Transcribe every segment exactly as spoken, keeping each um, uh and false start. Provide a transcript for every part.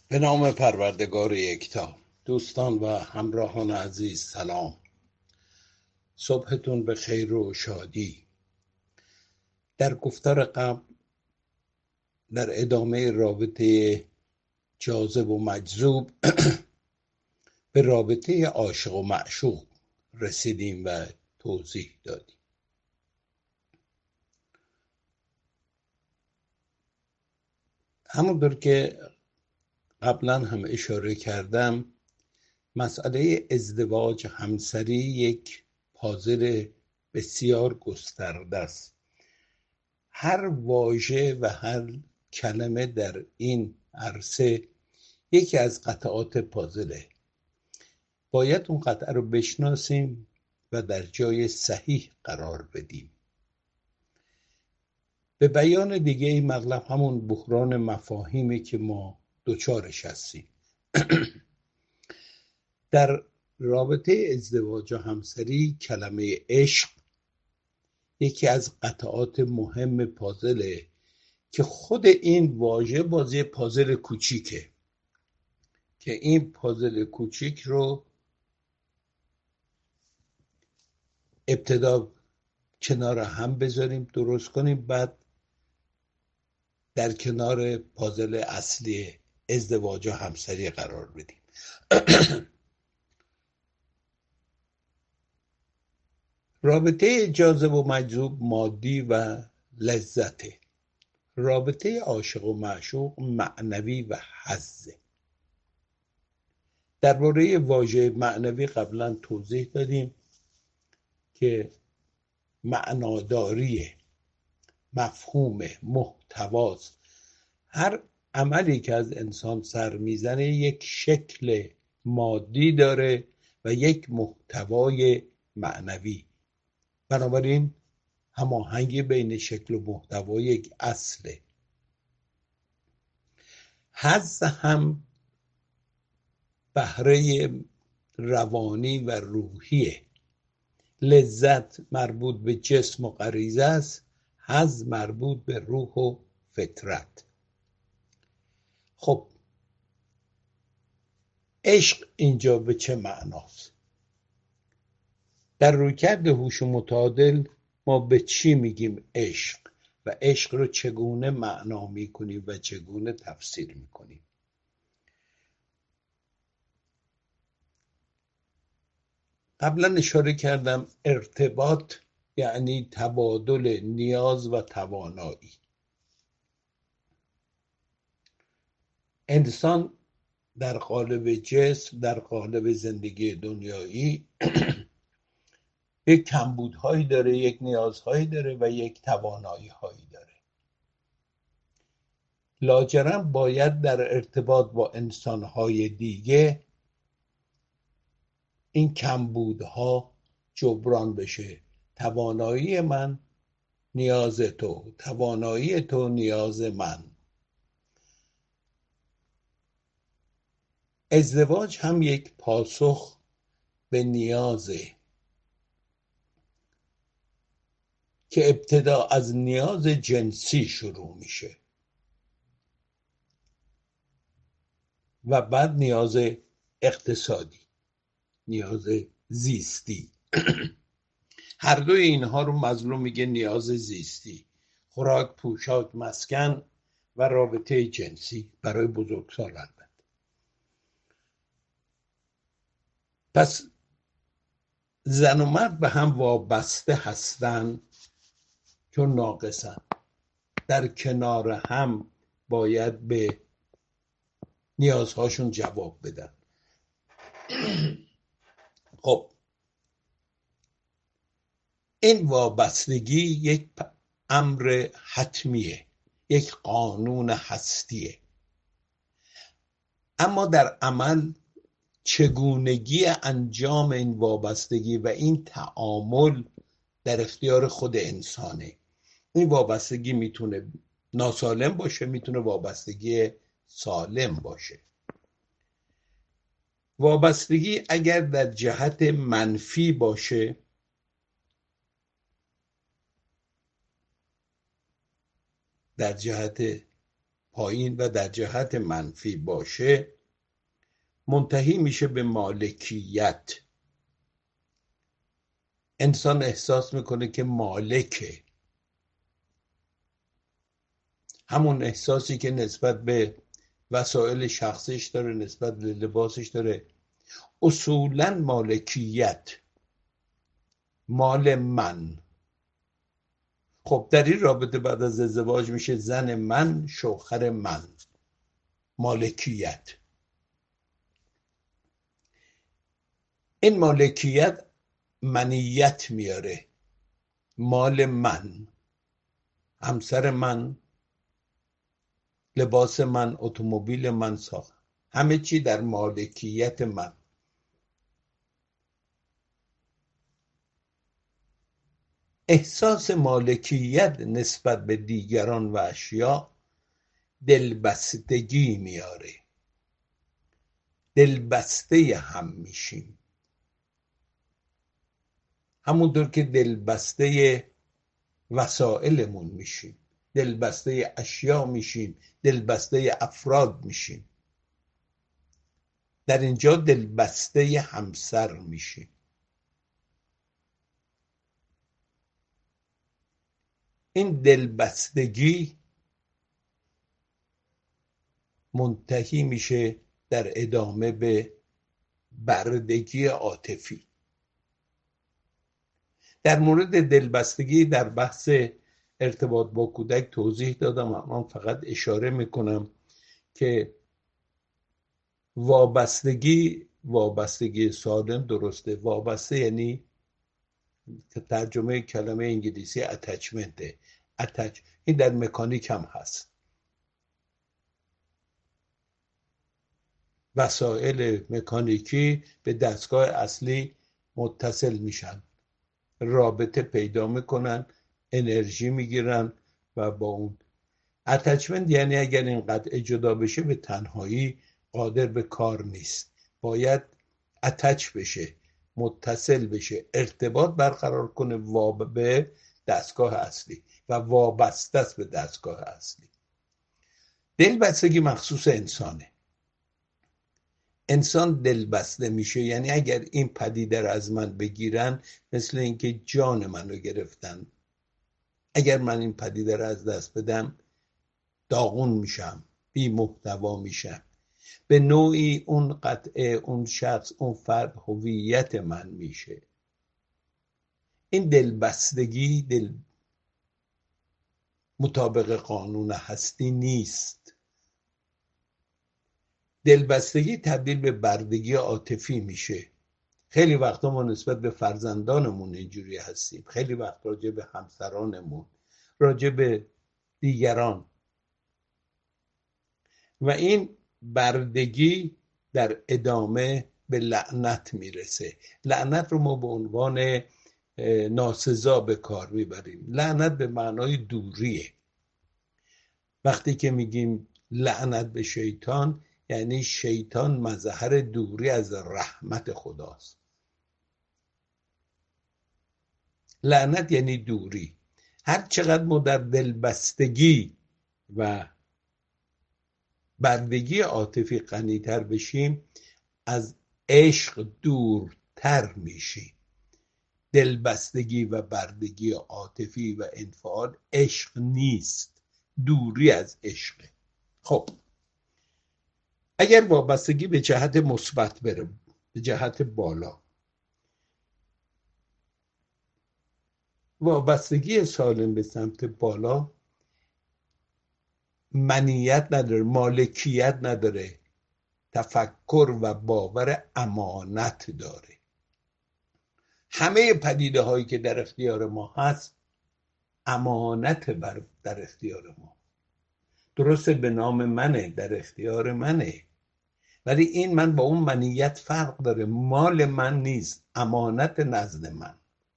به نام پروردگار یکتا. دوستان و همراهان عزیز سلام. صبحتون به خیر و شادی. در گفتار قبل در ادامه رابطه جاذب و مجذوب به رابطه عاشق و معشوق رسیدیم و توضیح دادیم. همونطور که قبلا هم اشاره کردم، مسئله ازدواج همسری یک پازل بسیار گسترده است. هر واژه و هر کلمه در این عرصه یکی از قطعات پازله. باید اون قطعه رو بشناسیم و در جای صحیح قرار بدیم. به بیان دیگه این مطلب همون بحران مفاهیمی که ما دوچارش هستیم. در رابطه ازدواج و همسری کلمه عشق یکی از قطعات مهم پازله که خود این واژه بازی پازل کوچیکه که این پازل کوچیک رو ابتدا کنار هم بذاریم، درست کنیم، بعد در کنار پازل اصلی ازدواج و همسری قرار بدیم. رابطه جاذب و مجذوب مادی و لذته. رابطه عاشق و معشوق معنوی و حظه. درباره واژه معنوی قبلا توضیح دادیم که معناداری، مفهوم، محتواست. هر عملی که از انسان سر میزنه یک شکل مادی داره و یک محتوای معنوی. بنابراین هماهنگی بین شکل و محتوا یک اصله. حظ هم بهره روانی و روحیه. لذت مربوط به جسم و غریزه است، حظ مربوط به روح و فطرت. خب عشق اینجا به چه معناست؟ در رویکرد هوش متعادل ما به چی میگیم عشق و عشق رو چگونه معنا میکنیم و چگونه تفسیر میکنیم؟ قبلا اشاره کردم ارتباط یعنی تبادل نیاز و توانایی. انسان در قالب جسم، در قالب زندگی دنیایی یک کمبودهایی داره، یک نیازهایی داره و یک توانایی هایی داره. لاجرم باید در ارتباط با انسانهای دیگه این کمبودها جبران بشه. توانایی من نیاز تو، توانایی تو نیاز من. ازدواج هم یک پاسخ به نیازه که ابتدا از نیاز جنسی شروع میشه و بعد نیاز اقتصادی، نیاز زیستی. هر دوی اینها رو مظلوم میگه نیاز زیستی: خوراک، پوشاک، مسکن و رابطه جنسی برای بزرگسالان. پس زن و مرد به هم وابسته هستن چون ناقصن. در کنار هم باید به نیازهاشون جواب بدن. خب این وابستگی یک امر حتمیه، یک قانون هستیه. اما در عمل چگونگی انجام این وابستگی و این تعامل در اختیار خود انسانه. این وابستگی میتونه ناسالم باشه، میتونه وابستگی سالم باشه. وابستگی اگر در جهت منفی باشه در جهت پایین و در جهت منفی باشه منتهی میشه به مالکیت. انسان احساس میکنه که مالکه، همون احساسی که نسبت به وسایل شخصیش داره، نسبت به لباسش داره. اصولاً مالکیت، مال من. خب در این رابطه بعد از ازدواج میشه زن من، شوهر من. مالکیت. این مالکیت منیت میاره. مال من، همسر من، لباس من، اتومبیل من، ساخت، همه چی در مالکیت من. احساس مالکیت نسبت به دیگران و اشیا دلبستگی میاره. دلبسته هم میشیم، همونطور که دلبسته وسائلمون میشیم، دلبسته اشیا میشیم، دلبسته افراد میشیم. در اینجا دلبسته همسر میشیم. این دلبستگی منتهی میشه در ادامه به بردگی عاطفی. در مورد دلبستگی در بحث ارتباط با کودک توضیح دادم، اما فقط اشاره میکنم که وابستگی وابستگی سالم درسته. وابسته یعنی ترجمه کلمه انگلیسی اتچمنت. اتچ این در مکانیک هم هست. وسایل مکانیکی به دستگاه اصلی متصل میشن، رابطه پیدا میکنن، انرژی میگیرن و با اون اتچمنت یعنی اگر این قطعه جدا بشه به تنهایی قادر به کار نیست، باید اتچ بشه، متصل بشه، ارتباط برقرار کنه واب به دستگاه اصلی و وابسته است به دستگاه اصلی. دلبستگی مخصوص انسانه. انسان دلبسته میشه یعنی اگر این پدیده را از من بگیرن مثل اینکه جان منو گرفتن. اگر من این پدیده را از دست بدم داغون میشم، بی محتوا میشم. به نوعی اون قطعه، اون شخص، اون فرد هویت من میشه. این دلبستگی دل مطابق قانون هستی نیست. دلبستگی تبدیل به بردگی عاطفی میشه. خیلی وقتا ما نسبت به فرزندانمون اینجوری هستیم، خیلی وقت راجع به همسرانمون، راجع به دیگران. و این بردگی در ادامه به لعنت میرسه. لعنت رو ما به عنوان ناسزا به کار میبریم. لعنت به معنای دوریه. وقتی که میگیم لعنت به شیطان یعنی شیطان مظهر دوری از رحمت خداست. لعنت یعنی دوری. هر چقدر ما در دلبستگی و بردگی عاطفی غنی‌تر بشیم از عشق دورتر میشیم. دلبستگی و بردگی عاطفی و انفعال عشق نیست، دوری از عشق. خب اگر وابستگی به جهت مثبت بره، به جهت بالا، وابستگی سالم به سمت بالا منیت نداره، مالکیت نداره، تفکر و باور امانت داره. همه پدیده هایی که در اختیار ما هست امانت بر در اختیار ما. درسته به نام منه، در اختیار منه، ولی این من با اون منیت فرق داره. مال من نیست، امانت نزد من.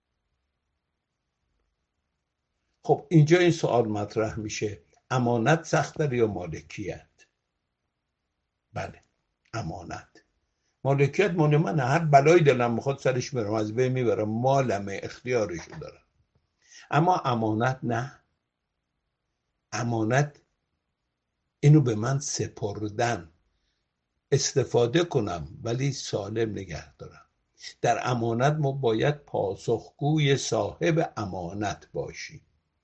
خب اینجا این سوال مطرح میشه، امانت سخت‌تر یا مالکیت؟ بله، امانت. مالکیت مال من، هر بلایی دلم میخواد سرش میرم، از بین میبرم، مالمه، اختیارشو دارم. اما امانت نه. امانت اینو به من سپردن، استفاده کنم ولی سالم نگه دارم. در امانت ما باید پاسخگوی صاحب امانت باشیم.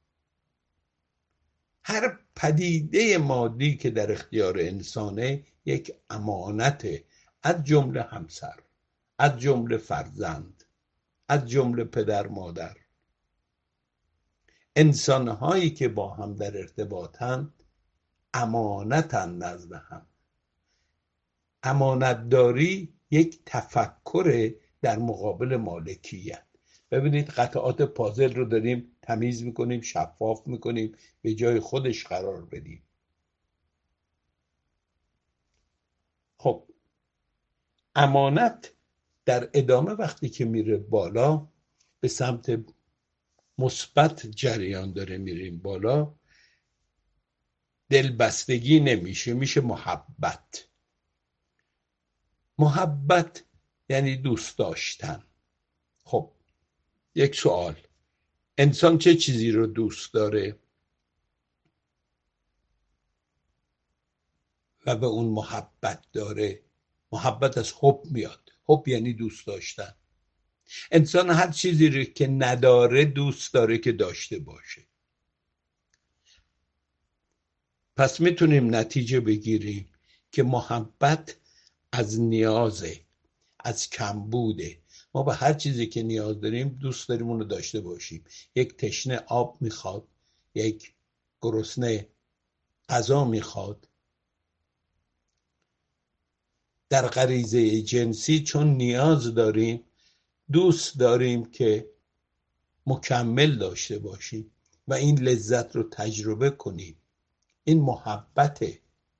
هر پدیده مادی که در اختیار انسانه یک امانته، از جمله همسر، از جمله فرزند، از جمله پدر مادر. انسانهایی که با هم در ارتباطند امانتن نزد هم. امانتداری یک تفکر در مقابل مالکیت. ببینید قطعات پازل رو داریم تمیز میکنیم، شفاف میکنیم، به جای خودش قرار بدیم. خب امانت در ادامه وقتی که میره بالا، به سمت مثبت جریان داره میریم بالا، دلبستگی نمیشه، میشه محبت. محبت یعنی دوست داشتن. خب یک سوال، انسان چه چیزی رو دوست داره و به اون محبت داره؟ محبت از حب میاد. حب یعنی دوست داشتن. انسان هر چیزی رو که نداره دوست داره که داشته باشه. پس میتونیم نتیجه بگیریم که محبت از نیازه، از کمبوده. ما به هر چیزی که نیاز داریم دوست داریم اون رو داشته باشیم. یک تشنه آب میخواد، یک گرسنه غذا میخواد. در غریزه جنسی چون نیاز داریم، دوست داریم که مکمل داشته باشیم و این لذت رو تجربه کنیم. این محبته.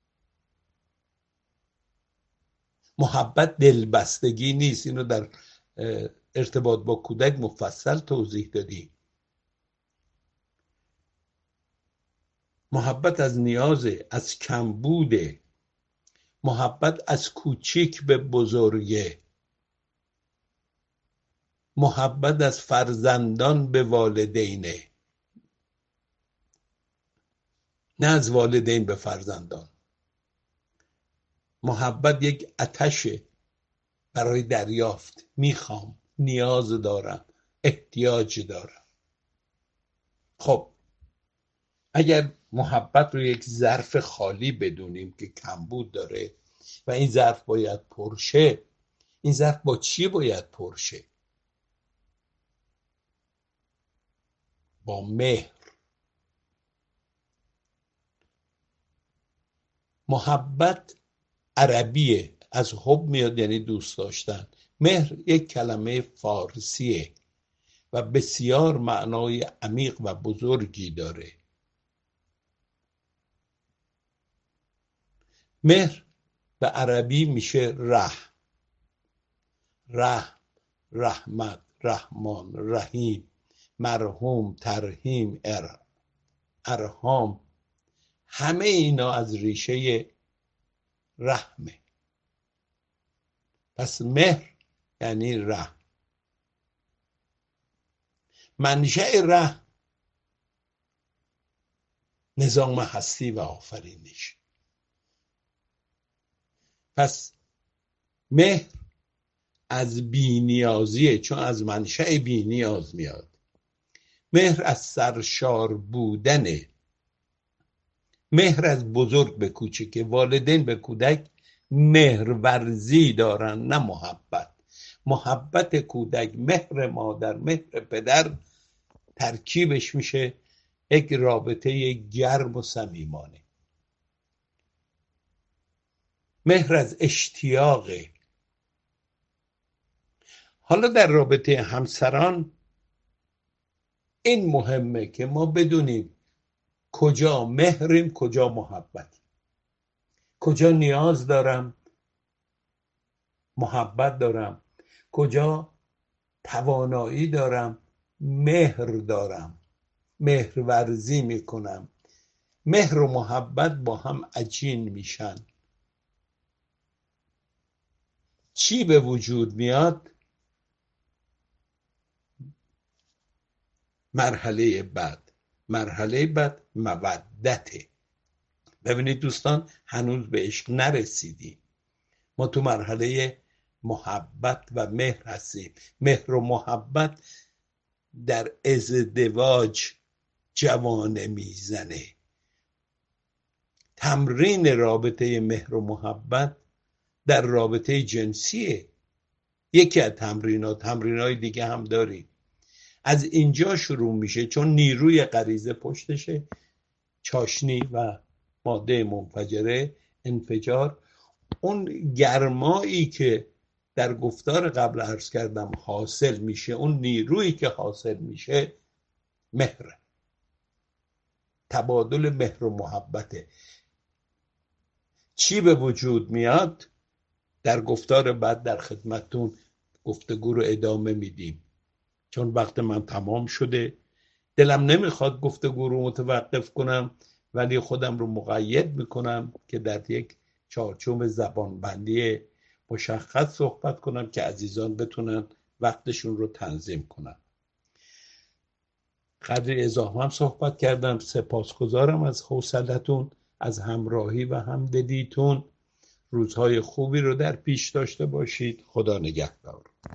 محبت دلبستگی نیست. اینو در ارتباط با کودک مفصل توضیح دادیم. محبت از نیازه، از کمبوده. محبت از کوچیک به بزرگه. محبت از فرزندان به والدینه، نه از والدین به فرزندان. محبت یک آتشه برای دریافت. میخوام، نیاز دارم، احتیاج دارم. خب اگر محبت رو یک ظرف خالی بدونیم که کمبود داره و این ظرف باید پر شه، این ظرف با چی باید پر شه؟ با مهر. محبت عربیه، از حب میاد یعنی دوست داشتن. مهر یک کلمه فارسیه و بسیار معنای عمیق و بزرگی داره. مهر به عربی میشه رحم. رحم، رحمت، رحمان، رحیم، مرحوم، ترحیم، ار، ارحام، همه اینا از ریشه رحمه. پس مهر یعنی رحم. منشأ رحم نظام هستی و آفرینش. پس مهر از بی‌نیازیه، چون از منشأ بی‌نیاز میاد. مهر از سرشار بودنه. مهر از بزرگ به کوچک. والدین به کودک مهرورزی دارن، نه محبت. محبت کودک، مهر مادر، مهر پدر، ترکیبش میشه یک رابطه گرم و صمیمانه. مهر از اشتیاقه. حالا در رابطه همسران این مهمه که ما بدونیم کجا مهریم، کجا محبت، کجا نیاز دارم، محبت دارم، کجا توانایی دارم، مهر دارم، مهر ورزی میکنم. مهر و محبت با هم عجین میشن. چی به وجود میاد؟ مرحله بعد. مرحله بعد مودته. ببینید دوستان، هنوز به عشق نرسیدیم، ما تو مرحله محبت و مهر هستیم. مهر و محبت در ازدواج جوانه میزنه. تمرین رابطه مهر و محبت در رابطه جنسیه، یکی از تمرینات. تمرینات دیگه هم داریم. از اینجا شروع میشه، چون نیروی غریزه پشتشه، چاشنی و ماده منفجره، انفجار. اون گرمایی که در گفتار قبل عرض کردم حاصل میشه، اون نیرویی که حاصل میشه مهر، تبادل مهر و محبته. چی به وجود میاد؟ در گفتار بعد در خدمتون گفتگو رو ادامه میدیم، چون وقت من تمام شده. دلم نمیخواد گفتگو رو متوقف کنم، ولی خودم رو مقید میکنم که در یک چارچوب زبانبندی مشخص صحبت کنم که عزیزان بتونن وقتشون رو تنظیم کنن. قدری اضافه هم صحبت کردم. سپاسگزارم از حوصلتون، از همراهی و همدلیتون. روزهای خوبی رو در پیش داشته باشید. خدا نگهدار.